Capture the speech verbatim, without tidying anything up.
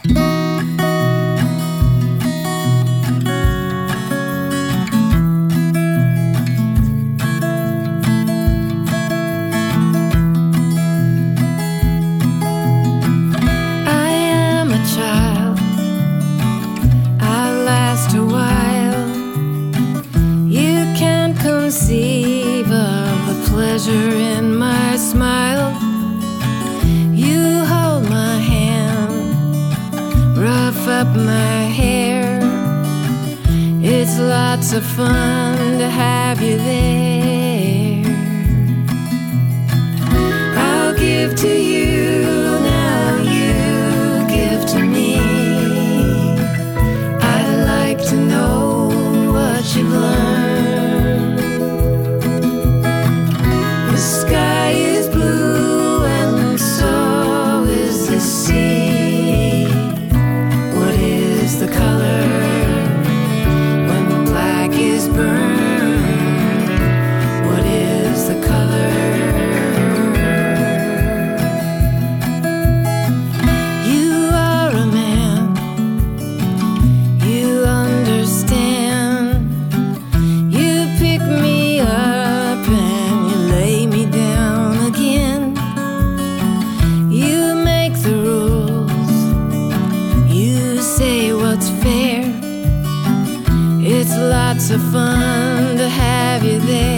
Conceive of the pleasure in my smile. You hold my hand, rough up my hair. It's lots of fun to have you there. I'll give to you, now you give to me. I'd like to know what you've learned. The sky is blue and so is the sea. What is the color when black is burned? What is the color? You are a man, you understand. You pick me up and you lay me down again. You make the rules, you say what's fair. It's lots of fun to have you there.